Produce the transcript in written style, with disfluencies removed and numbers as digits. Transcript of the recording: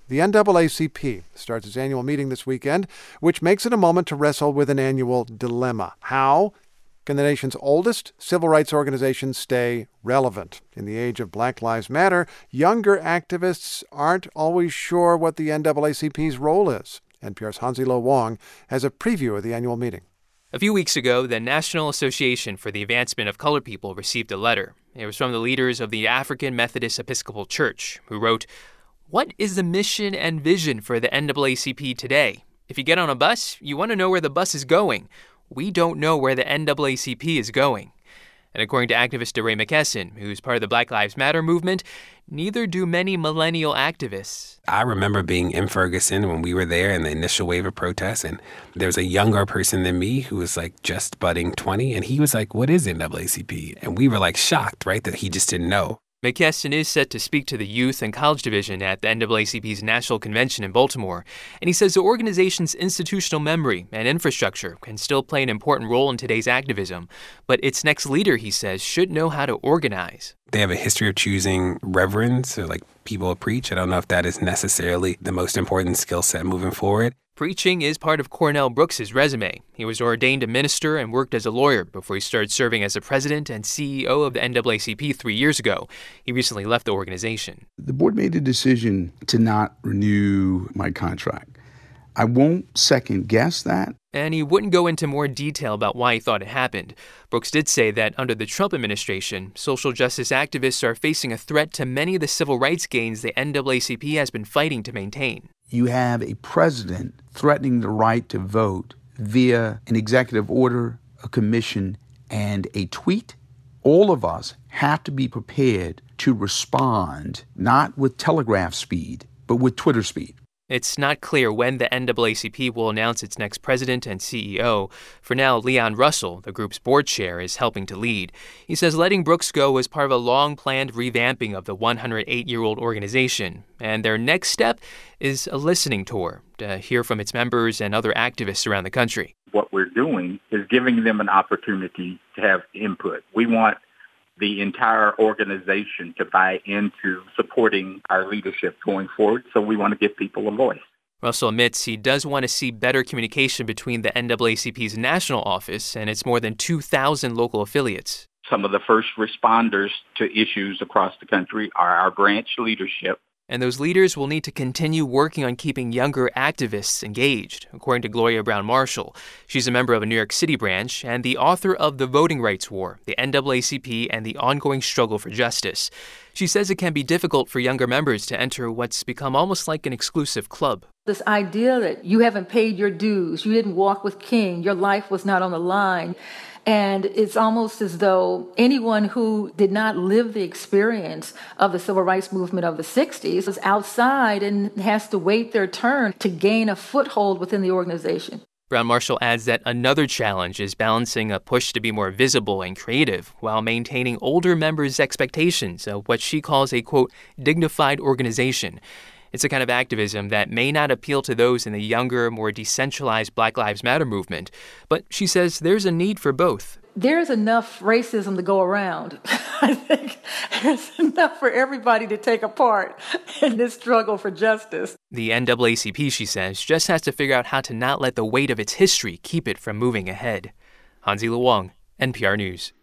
The NAACP starts its annual meeting this weekend, which makes it a moment to wrestle with an annual dilemma. How can the nation's oldest civil rights organization stay relevant? In the age of Black Lives Matter, younger activists aren't always sure what the NAACP's role is. NPR's Hansi Lo Wong has a preview of the annual meeting. A few weeks ago, the National Association for the Advancement of Colored People received a letter. It was from the leaders of the African Methodist Episcopal Church, who wrote, "What is the mission and vision for the NAACP today? If you get on a bus, you want to know where the bus is going. We don't know where the NAACP is going." And according to activist DeRay McKesson, who's part of the Black Lives Matter movement, neither do many millennial activists. I remember being in Ferguson when we were there in the initial wave of protests, and there was a younger person than me who was like just budding 20, and he was like, "What is NAACP?" And we were like shocked, right, that he just didn't know. McKesson is set to speak to the Youth and College Division at the NAACP's National Convention in Baltimore, and he says the organization's institutional memory and infrastructure can still play an important role in today's activism, but its next leader, he says, should know how to organize. They have a history of choosing reverends, so like people who preach. I don't know if that is necessarily the most important skill set moving forward. Preaching is part of Cornell Brooks' resume. He was ordained a minister and worked as a lawyer before he started serving as the president and CEO of the NAACP 3 years ago. He recently left the organization. The board made a decision to not renew my contract. I won't second guess that. And he wouldn't go into more detail about why he thought it happened. Brooks did say that under the Trump administration, social justice activists are facing a threat to many of the civil rights gains the NAACP has been fighting to maintain. You have a president threatening the right to vote via an executive order, a commission, and a tweet. All of us have to be prepared to respond, not with telegraph speed, but with Twitter speed. It's not clear when the NAACP will announce its next president and CEO. For now, Leon Russell, the group's board chair, is helping to lead. He says letting Brooks go was part of a long-planned revamping of the 108-year-old organization. And their next step is a listening tour to hear from its members and other activists around the country. What we're doing is giving them an opportunity to have input. We want the entire organization to buy into supporting our leadership going forward, so we want to give people a voice. Russell admits he does want to see better communication between the NAACP's national office and its more than 2,000 local affiliates. Some of the first responders to issues across the country are our branch leadership. And those leaders will need to continue working on keeping younger activists engaged, according to Gloria Brown Marshall. She's a member of a New York City branch and the author of The Voting Rights War, the NAACP, and the Ongoing Struggle for Justice. She says it can be difficult for younger members to enter what's become almost like an exclusive club. This idea that you haven't paid your dues, you didn't walk with King, your life was not on the line. And it's almost as though anyone who did not live the experience of the civil rights movement of the 60s is outside and has to wait their turn to gain a foothold within the organization. Brown Marshall adds that another challenge is balancing a push to be more visible and creative while maintaining older members' expectations of what she calls a, quote, dignified organization. It's a kind of activism that may not appeal to those in the younger, more decentralized Black Lives Matter movement. But she says there's a need for both. There's enough racism to go around. I think there's enough for everybody to take a part in this struggle for justice. The NAACP, she says, just has to figure out how to not let the weight of its history keep it from moving ahead. Hansi Lo Wong, NPR News.